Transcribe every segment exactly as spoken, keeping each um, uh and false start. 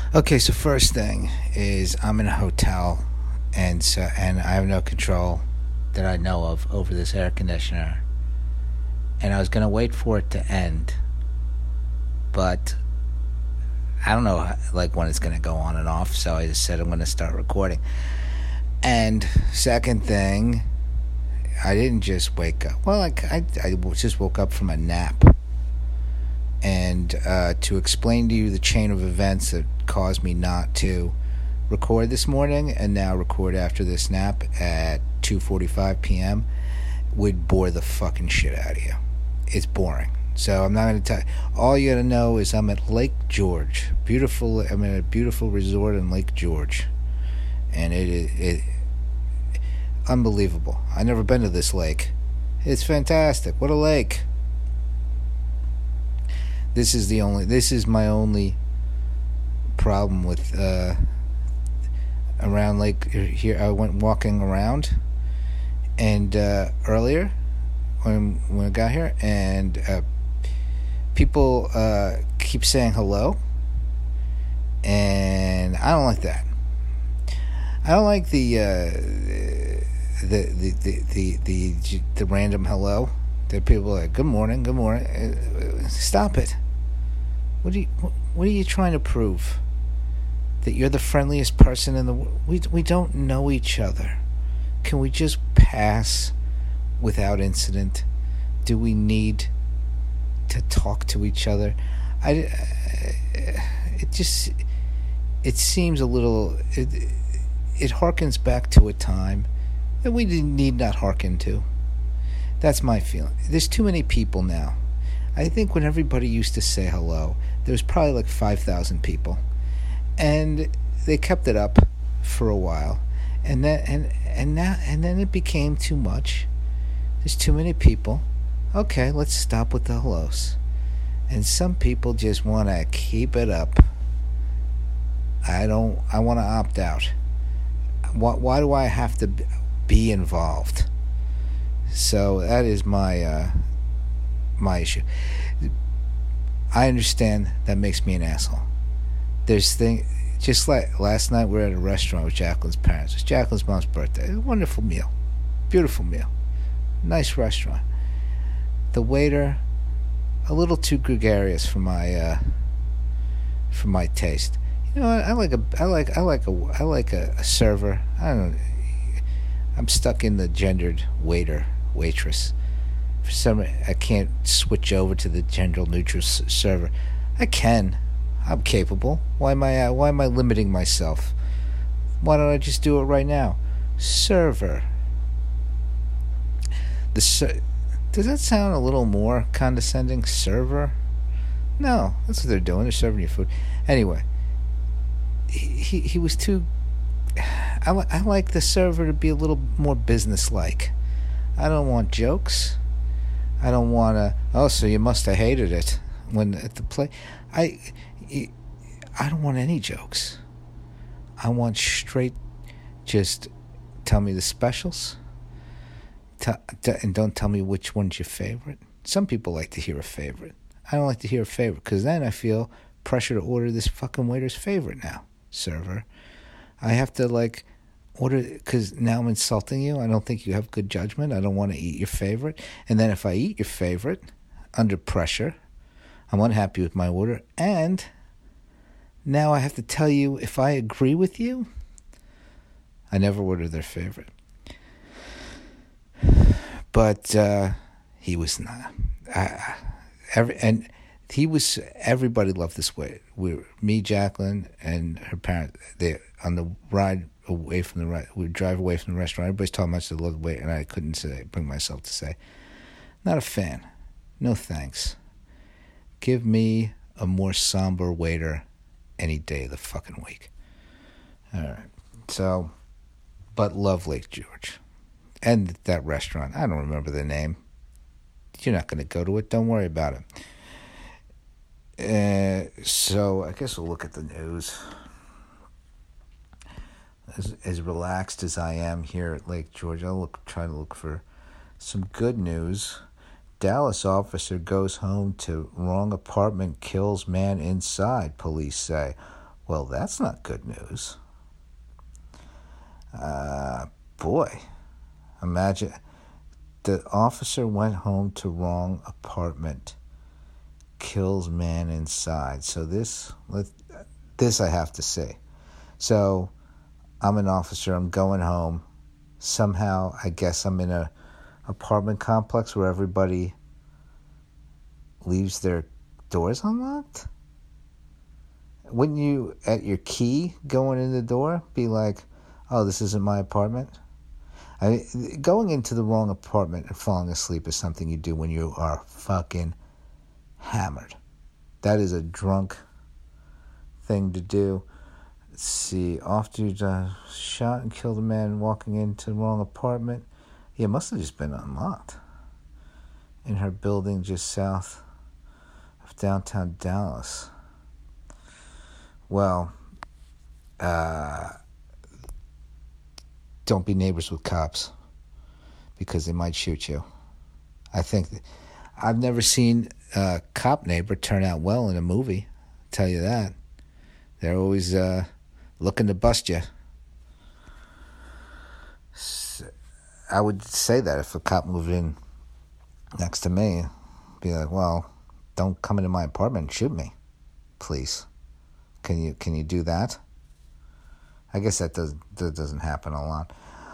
Okay, so first thing is I'm in a hotel, and so and I have no control that I know of over this air conditioner, and I was gonna wait for it to end, but I don't know like when it's gonna go on and off. So I just said I'm gonna start recording. And second thing, I didn't just wake up. Well, like I I just woke up from a nap. And uh, to explain to you the chain of events that caused me not to record this morning and now record after this nap at two forty-five p.m. would bore the fucking shit out of you. It's boring. So I'm not going to tell you. All you got to know is I'm at Lake George. Beautiful. I'm at a beautiful resort in Lake George. And it is it, unbelievable. I've never been to this lake. It's fantastic. What a lake. This is the only. This is my only problem with uh, around Lake here. I went walking around, and uh, earlier when when I got here, and uh, people uh, keep saying hello, and I don't like that. I don't like the uh, the, the, the the the the random hello. There are people like, good morning, good morning. Stop it. What are you, what are you trying to prove? That you're the friendliest person in the world? We, we don't know each other. Can we just pass without incident? Do we need to talk to each other? I, it just, it seems a little, it, it harkens back to a time that we need not harken to. That's my feeling. There's too many people now. I think when everybody used to say hello, there was probably like five thousand people. And they kept it up for a while. And then and, and now and then it became too much. There's too many people. Okay, let's stop with the hellos. And some people just want to keep it up. I don't I want to opt out. Why, why do I have to be involved? So that is my uh, my issue. I understand that makes me an asshole. There's thing just like last night we were at a restaurant with Jacqueline's parents. It was Jacqueline's mom's birthday. A wonderful meal, beautiful meal, nice restaurant. The waiter, a little too gregarious for my uh, for my taste. You know, I, I like a I like I like a I like a, a server. I don't know. I'm stuck in the gendered waiter. Waitress. For some I can't switch over to the gender neutral s- server. I can. I'm capable. Why am I uh, why am I limiting myself? Why don't I just do it right now? Server. The ser- Does that sound a little more condescending? Server? No, that's what they're doing. They're serving your food. Anyway, he he, he was too I, li- I like the server to be a little more businesslike. I don't want jokes. I don't want to. Oh, so you must have hated it when at the play. I, I don't want any jokes. I want straight. Just tell me the specials. T- t- and don't tell me which one's your favorite. Some people like to hear a favorite. I don't like to hear a favorite because then I feel pressure to order this fucking waiter's favorite now. Server, I have to like. Order because now I'm insulting you. I don't think you have good judgment. I don't want to eat your favorite. And then if I eat your favorite under pressure, I'm unhappy with my order. And now I have to tell you if I agree with you. I never order their favorite. But uh, he was not. Uh, every, and he was. Everybody loved this way. We were, me, Jacqueline, and her parents. They on the ride. Away from the right, we would drive away from the restaurant. Everybody's talking about the love the way, and I couldn't say, bring myself to say, not a fan. No thanks. Give me a more somber waiter any day of the fucking week. All right. So, but love Lake George, and that restaurant. I don't remember the name. You're not going to go to it. Don't worry about it. Uh, so I guess we'll look at the news. As, as relaxed as I am here at Lake George, I'll look, try to look for some good news. Dallas officer goes home to wrong apartment, kills man inside, police say. Well, that's not good news. Uh, boy, imagine the officer went home to wrong apartment, kills man inside. So this, this I have to say. So I'm an officer. I'm going home. Somehow, I guess I'm in a apartment complex where everybody leaves their doors unlocked. Wouldn't you, at your key going in the door, be like, oh, this isn't my apartment? I mean, going into the wrong apartment and falling asleep is something you do when you are fucking hammered. That is a drunk thing to do. Let's see. Officer uh, shot and killed a man walking into the wrong apartment. Yeah, it must have just been unlocked. In her building just south of downtown Dallas. Well, uh, don't be neighbors with cops because they might shoot you. I think that, I've never seen a cop neighbor turn out well in a movie. I'll tell you that. They're always uh, looking to bust you. I would say that if a cop moved in next to me, be like, well, don't come into my apartment and shoot me, please. Can you can you do that? I guess that does that doesn't happen a lot.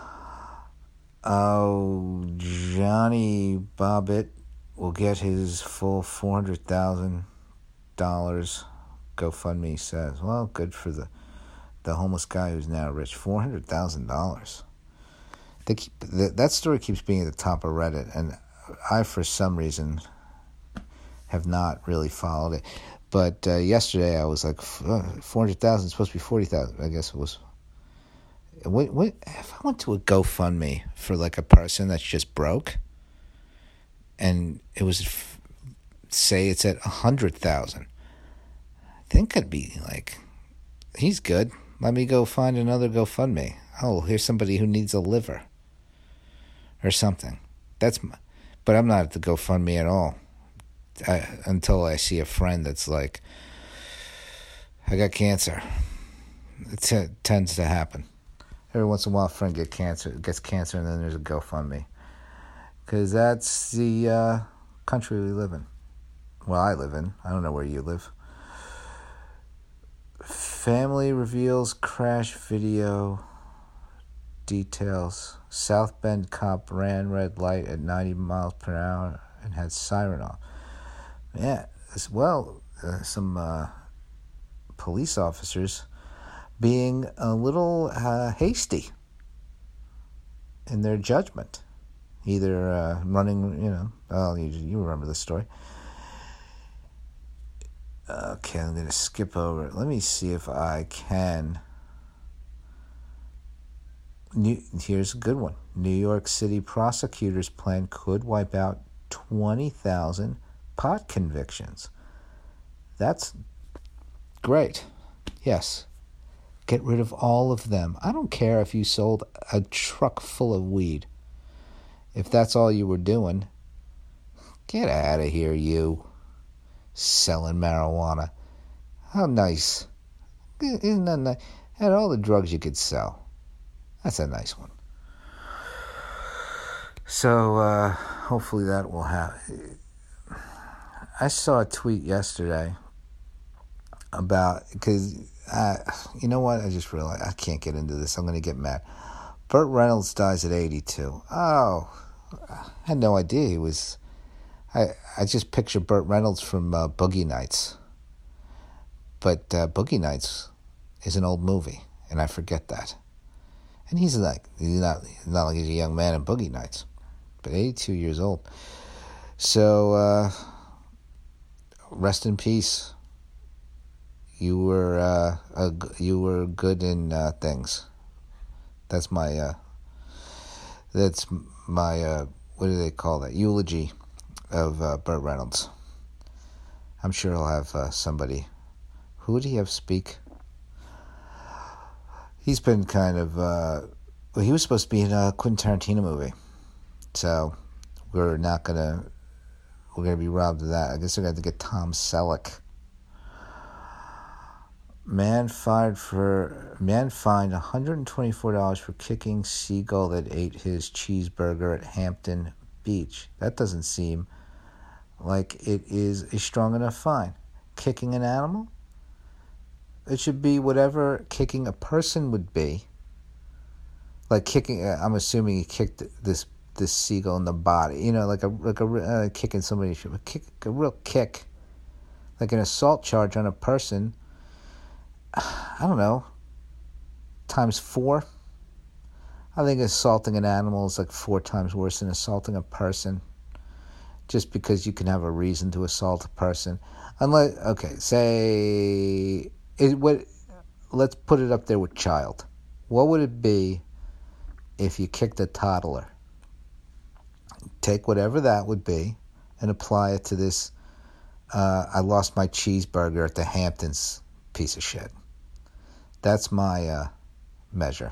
Oh, Johnny Bobbitt will get his full four hundred thousand dollars. GoFundMe says, well, good for the the homeless guy who's now rich. Four hundred thousand dollars. They keep that that story keeps being at the top of Reddit, and I, for some reason, have not really followed it. But uh, yesterday I was like, four hundred thousand is supposed to be forty thousand. I guess it was. What, what, if I went to a GoFundMe for like a person that's just broke, and it was, say it's at one hundred thousand, I think I'd be like, he's good. Let me go find another GoFundMe. Oh, here's somebody who needs a liver or something. That's my, but I'm not at the GoFundMe at all. I, until I see a friend that's like, I got cancer. It t- tends to happen. Every once in a while, a friend get cancer, gets cancer, and then there's a GoFundMe. Because that's the uh, country we live in. Well, I live in. I don't know where you live. Family reveals crash video details. South Bend cop ran red light at ninety miles per hour and had siren off. Yeah, as well, uh, some uh, police officers being a little uh, hasty in their judgment. Either uh, running, you know, oh, you, you remember the story. Okay, I'm going to skip over it. Let me see if I can. New, here's a good one. New York City prosecutors' plan could wipe out twenty thousand pot convictions. That's great. Yes. Get rid of all of them. I don't care if you sold a truck full of weed. If that's all you were doing, get out of here, you. Selling marijuana. How nice. Isn't that nice? Had all the drugs you could sell. That's a nice one. So, uh, hopefully that will happen. I saw a tweet yesterday about, because, uh, you know what? I just realized I can't get into this. I'm going to get mad. Burt Reynolds dies at eighty-two. Oh, I had no idea he was... I, I just picture Burt Reynolds from uh, Boogie Nights. But uh, Boogie Nights is an old movie, and I forget that. And he's like, he's not, not like he's a young man in Boogie Nights, but eighty-two years old. So, uh, rest in peace. You were uh, a, you were good in uh, things. That's my uh, that's my uh, what do they call that? Eulogy of uh, Burt Reynolds. I'm sure he'll have uh, somebody. Who would he have speak? He's been kind of... Uh, well, he was supposed to be in a Quentin Tarantino movie. So, we're not going to... We're going to be robbed of that. I guess we're going to have to get Tom Selleck. Man fired for man fined one hundred twenty-four dollars for kicking seagull that ate his cheeseburger at Hampton Beach. That doesn't seem like it is a strong enough fine. Kicking an animal? It should be whatever kicking a person would be. Like kicking, uh, I'm assuming he kicked this this seagull in the body. You know, like a like a uh, kicking somebody. Should kick a real kick, like an assault charge on a person. I don't know. Times four. I think assaulting an animal is like four times worse than assaulting a person. Just because you can have a reason to assault a person, unless okay, say it. What? Let's put it up there with child. What would it be if you kicked a toddler? Take whatever that would be and apply it to this. Uh, I lost my cheeseburger at the Hamptons piece of shit. That's my uh, measure.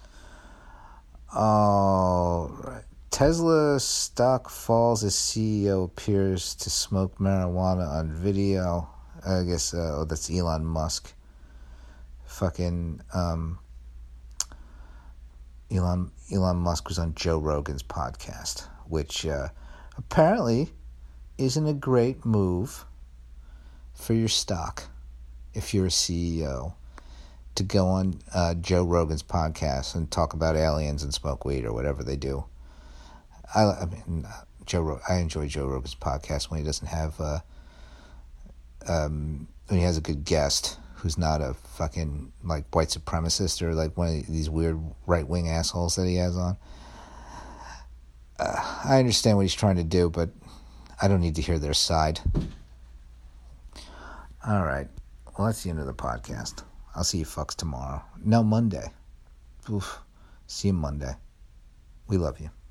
All right. Tesla stock falls as C E O appears to smoke marijuana on video. I guess uh, oh, that's Elon Musk. Fucking um, Elon Elon Musk was on Joe Rogan's podcast, which uh, apparently isn't a great move for your stock if you're a C E O to go on uh, Joe Rogan's podcast and talk about aliens and smoke weed or whatever they do. I, I mean, Joe. I enjoy Joe Rogan's podcast when he doesn't have, uh, um, when he has a good guest who's not a fucking like white supremacist or like one of these weird right wing assholes that he has on. Uh, I understand what he's trying to do, but I don't need to hear their side. All right, well that's the end of the podcast. I'll see you fucks tomorrow. No, Monday. Oof. See you Monday. We love you.